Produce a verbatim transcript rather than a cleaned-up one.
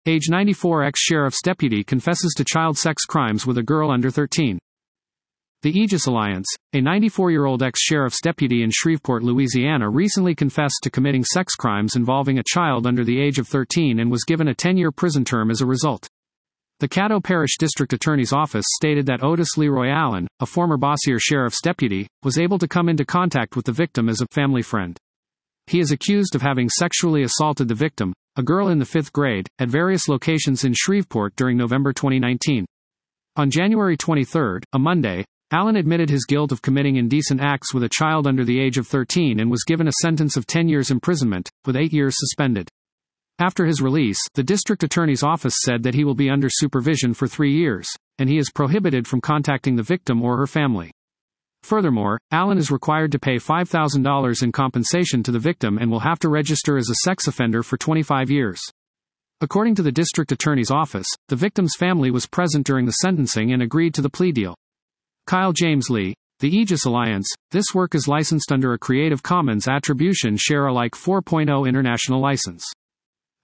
Age ninety-four ex-sheriff's deputy confesses to child sex crimes with a girl under thirteen. The Aegis Alliance, a ninety-four-year-old ex-sheriff's deputy in Shreveport, Louisiana, recently confessed to committing sex crimes involving a child under the age of thirteen and was given a ten-year prison term as a result. The Caddo Parish District Attorney's Office stated that Otis Leroy Allen, a former Bossier Sheriff's deputy, was able to come into contact with the victim as a family friend. He is accused of having sexually assaulted the victim, a girl in the fifth grade, at various locations in Shreveport during November twenty nineteen. On January twenty-third, a Monday, Allen admitted his guilt of committing indecent acts with a child under the age of thirteen and was given a sentence of ten years imprisonment, with eight years suspended. After his release, the district attorney's office said that he will be under supervision for three years, and he is prohibited from contacting the victim or her family. Furthermore, Allen is required to pay five thousand dollars in compensation to the victim and will have to register as a sex offender for twenty-five years. According to the district attorney's office, the victim's family was present during the sentencing and agreed to the plea deal. Kyle James Lee, The Aegis Alliance. This work is licensed under a Creative Commons Attribution Share Alike four point oh international license.